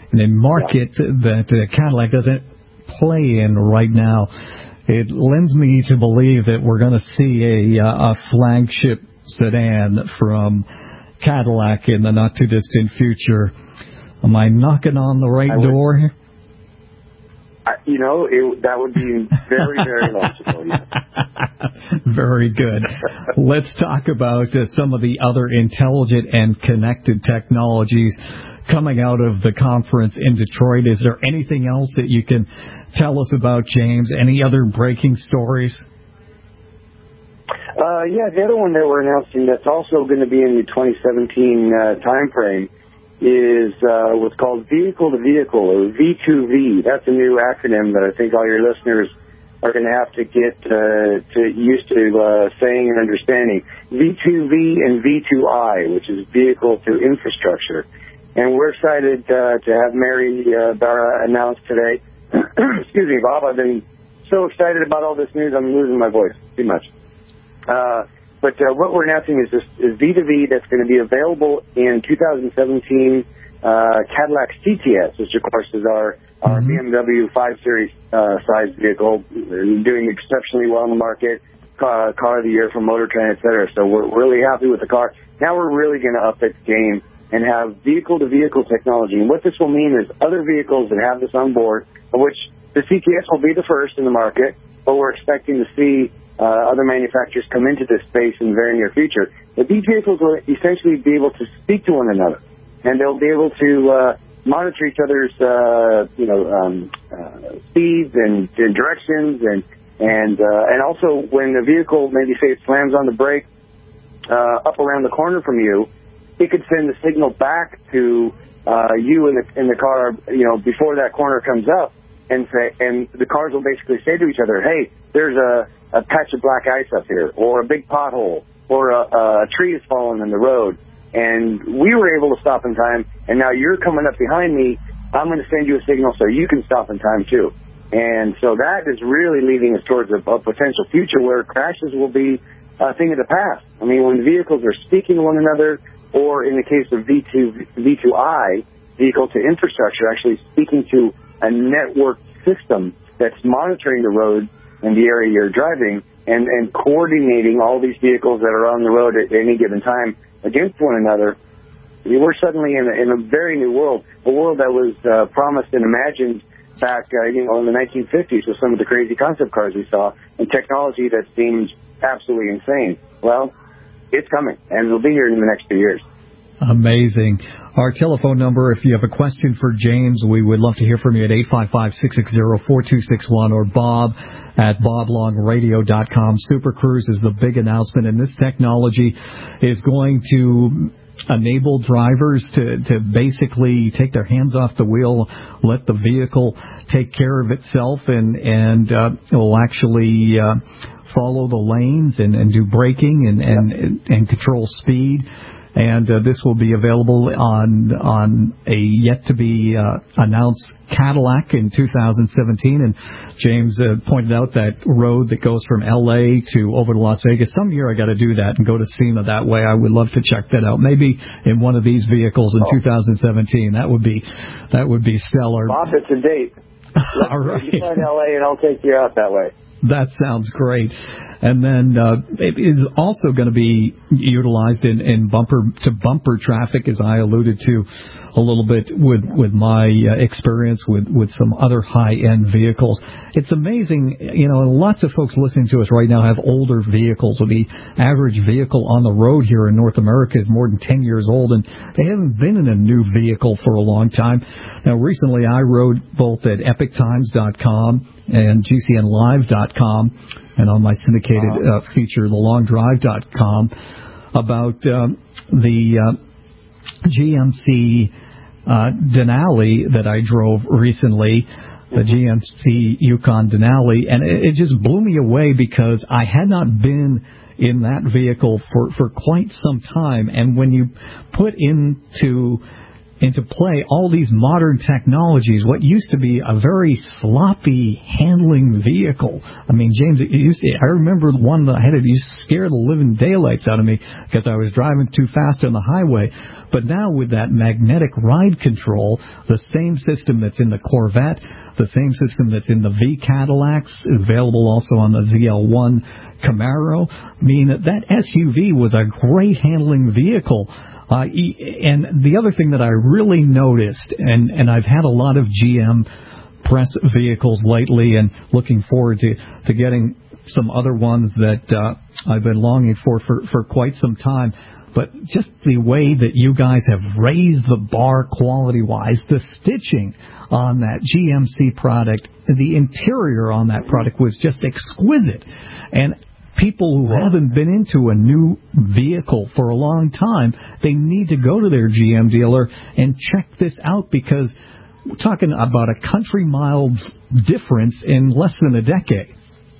in a market that uh, Cadillac doesn't play in right now. It lends me to believe that we're going to see a, uh, a flagship sedan from Cadillac in the not-too-distant future. Am I knocking on the right would, door here? I, you know, it, that would be very, very logical. Yes. Very good. Let's talk about uh, some of the other intelligent and connected technologies coming out of the conference in Detroit. Is there anything else that you can tell us about, James? Any other breaking stories? Uh, yeah, the other one that we're announcing that's also going to be in the twenty seventeen uh, time frame is uh, what's called vehicle-to-vehicle, or V two V. That's a new acronym that I think all your listeners are going to have to get uh, to used to uh, saying and understanding. V two V and V two I, which is vehicle-to-infrastructure. And we're excited uh, to have Mary uh, Barra announce today. Excuse me, Bob, I've been so excited about all this news, I'm losing my voice too much. Uh, but uh, what we're announcing is this is V two V that's going to be available in two thousand seventeen uh, Cadillac C T S, which of course is our, our mm-hmm. B M W five Series uh, size vehicle, doing exceptionally well in the market, car, car of the year from Motor Trend, et cetera. So we're really happy with the car. Now we're really going to up its game and have vehicle-to-vehicle technology. And what this will mean is other vehicles that have this on board, of which the C T S will be the first in the market, but we're expecting to see uh, other manufacturers come into this space in the very near future. But these vehicles will essentially be able to speak to one another, and they'll be able to uh, monitor each other's, uh, you know, um, uh, speeds and, and directions, and and uh, and also when the vehicle, maybe say it slams on the brake uh, up around the corner from you, it could send the signal back to uh, you in the in the car, you know, before that corner comes up, and say, and the cars will basically say to each other, "Hey, there's a, a patch of black ice up here, or a big pothole, or a, a tree has fallen in the road, and we were able to stop in time, and now you're coming up behind me. I'm going to send you a signal so you can stop in time too." And so that is really leading us towards a, a potential future where crashes will be a thing of the past. I mean, when vehicles are speaking to one another, or in the case of V two, V two I, vehicle to infrastructure, actually speaking to a network system that's monitoring the road and the area you're driving, and, and coordinating all these vehicles that are on the road at any given time against one another. I mean, we're suddenly in a, in a very new world, a world that was uh, promised and imagined back, uh, you know, in the nineteen fifties with some of the crazy concept cars we saw, and technology that seemed absolutely insane. Well, it's coming, and it'll be here in the next few years. Amazing. Our telephone number, if you have a question for James, we would love to hear from you at eight five five, six six zero, four two six one, or Bob at bob long radio dot com. Super Cruise is the big announcement, and this technology is going to enable drivers to, to basically take their hands off the wheel, let the vehicle take care of itself, and, and uh, it will actually uh, follow the lanes and, and do braking and, and, and control speed. And uh, this will be available on on a yet-to-be uh, announced Cadillac in two thousand seventeen. And James uh, pointed out that road that goes from L A to over to Las Vegas. Some year I got to do that and go to SEMA that way. I would love to check that out. Maybe in one of these vehicles in oh. two thousand seventeen. That would be that would be stellar. Bob, it's a date. All right. You find L A and I'll take you out that way. That sounds great. And then uh, it is also going to be utilized in, in bumper-to-bumper traffic, as I alluded to a little bit with, with my uh, experience with, with some other high-end vehicles. It's amazing, you know, lots of folks listening to us right now have older vehicles. The average vehicle on the road here in North America is more than ten years old, and they haven't been in a new vehicle for a long time. Now, recently I rode both at epic times dot com and G C N live dot com, and on my syndicated uh, feature, the long drive dot com, about um, the uh, G M C uh, Denali that I drove recently, the G M C Yukon Denali, and it, it just blew me away because I had not been in that vehicle for, for quite some time. And when you put into into play all these modern technologies, what used to be a very sloppy handling vehicle. I mean, James, it used to, I remember one that I had, it used to scare the living daylights out of me because I was driving too fast on the highway. But now with that magnetic ride control, the same system that's in the Corvette, the same system that's in the V Cadillacs, available also on the Z L one Camaro, I mean, that S U V was a great handling vehicle. Uh, and the other thing that I really noticed, and, and I've had a lot of G M press vehicles lately and looking forward to, to getting some other ones that uh, I've been longing for, for for quite some time. But just the way that you guys have raised the bar quality-wise, the stitching on that G M C product, the interior on that product was just exquisite. And people who haven't been into a new vehicle for a long time, they need to go to their G M dealer and check this out, because we're talking about a country miles difference in less than a decade.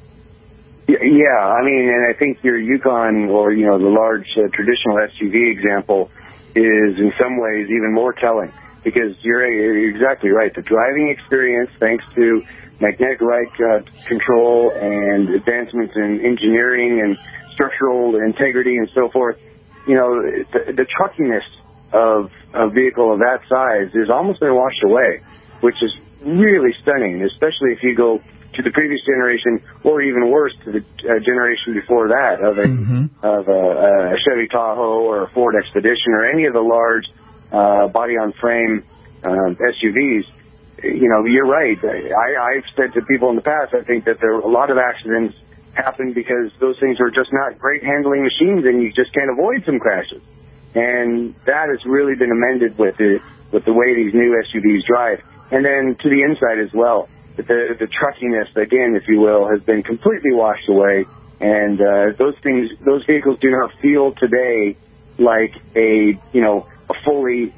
Yeah, I mean, and I think your Yukon, or, you know, the large uh, traditional S U V example is in some ways even more telling, because you're, you're exactly right. The driving experience, thanks to magnetic ride uh, control and advancements in engineering and structural integrity and so forth, you know, the, the truckiness of a vehicle of that size is almost been washed away, which is really stunning, especially if you go to the previous generation, or even worse, to the uh, generation before that of a mm-hmm. of a, a Chevy Tahoe or a Ford Expedition or any of the large uh, body-on-frame um, S U Vs. You know, you're right. I, I've said to people in the past, I think that there a lot of accidents happen because those things are just not great handling machines, and you just can't avoid some crashes. And that has really been amended with the with the way these new S U Vs drive, and then to the inside as well. The, the truckiness, again, if you will, has been completely washed away, and uh, those things, those vehicles do not feel today like a, you know, a fully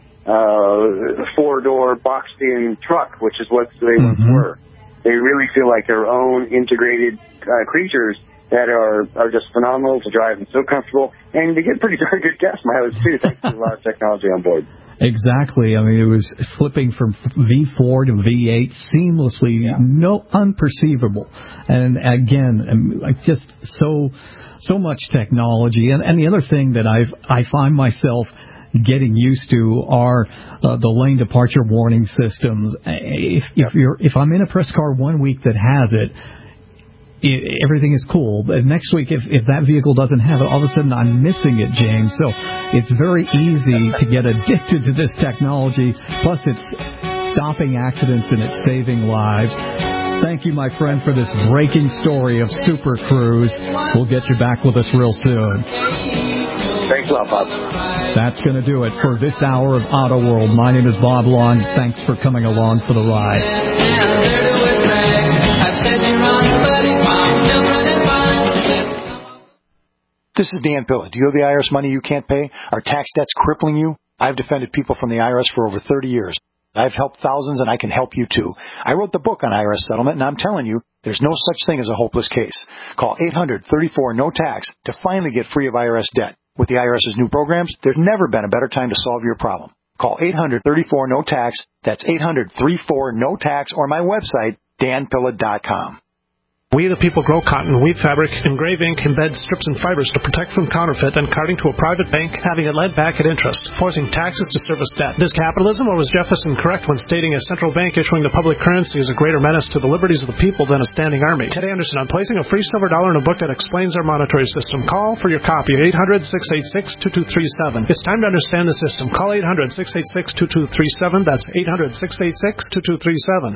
uh, four-door boxed-in truck, which is what they once mm-hmm. were. They really feel like their own integrated uh, creatures that are are just phenomenal to drive and so comfortable, and they get pretty darn good gas mileage too, thanks to a lot of technology on board. Exactly. I mean, it was flipping from V four to V eight seamlessly, yeah. no unperceivable. And again, like just so so much technology. And, and the other thing that I've I find myself getting used to are uh, the lane departure warning systems. If if you're if I'm in a press car one week that has it, It, everything is cool. But next week, if, if that vehicle doesn't have it, all of a sudden I'm missing it, James. So it's very easy to get addicted to this technology. Plus, it's stopping accidents and it's saving lives. Thank you, my friend, for this breaking story of Super Cruise. We'll get you back with us real soon. Thanks a lot, Bob. That's going to do it for this hour of Auto World. My name is Bob Long. Thanks for coming along for the ride. This is Dan Pilla. Do you owe the I R S money you can't pay? Are tax debts crippling you? I've defended people from the I R S for over thirty years. I've helped thousands, and I can help you too. I wrote the book on I R S settlement, and I'm telling you, there's no such thing as a hopeless case. Call eight hundred thirty-four no tax to finally get free of I R S debt. With the IRS's new programs, there's never been a better time to solve your problem. Call eight hundred thirty-four no tax. That's eight hundred thirty-four no tax, or my website, dan pilla dot com. We the people grow cotton, weave fabric, engrave ink, embed strips and fibers to protect from counterfeit and carting to a private bank, having it lent back at interest, forcing taxes to service debt. Is capitalism, or was Jefferson correct when stating a central bank issuing the public currency is a greater menace to the liberties of the people than a standing army? Ted Anderson on placing a free silver dollar in a book that explains our monetary system. Call for your copy at eight hundred six eight six two two three seven. It's time to understand the system. Call eight hundred six eight six two two three seven. That's eight hundred six eight six two two three seven.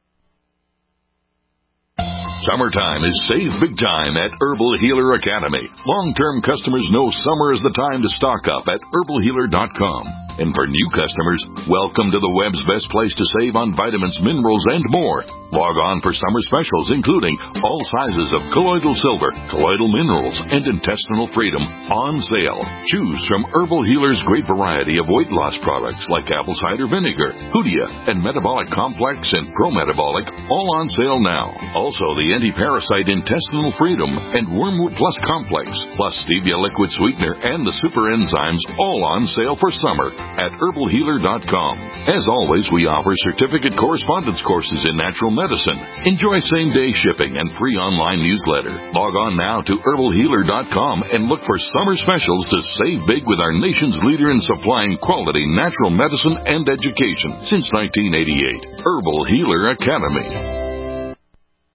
Summertime is save big time at Herbal Healer Academy. Long-term customers know summer is the time to stock up at herbal healer dot com. And for new customers, welcome to the web's best place to save on vitamins, minerals, and more. Log on for summer specials, including all sizes of colloidal silver, colloidal minerals, and intestinal freedom on sale. Choose from Herbal Healer's great variety of weight loss products like apple cider vinegar, Hoodia, and Metabolic Complex and Pro-Metabolic, all on sale now. Also, the anti-parasite intestinal freedom and Wormwood Plus Complex, plus stevia liquid sweetener and the super enzymes, all on sale for summer. at herbal healer dot com. As always, we offer certificate correspondence courses in natural medicine. Enjoy same-day shipping and free online newsletter. Log on now to herbal healer dot com and look for summer specials to save big with our nation's leader in supplying quality natural medicine and education since nineteen eighty-eight. Herbal Healer Academy.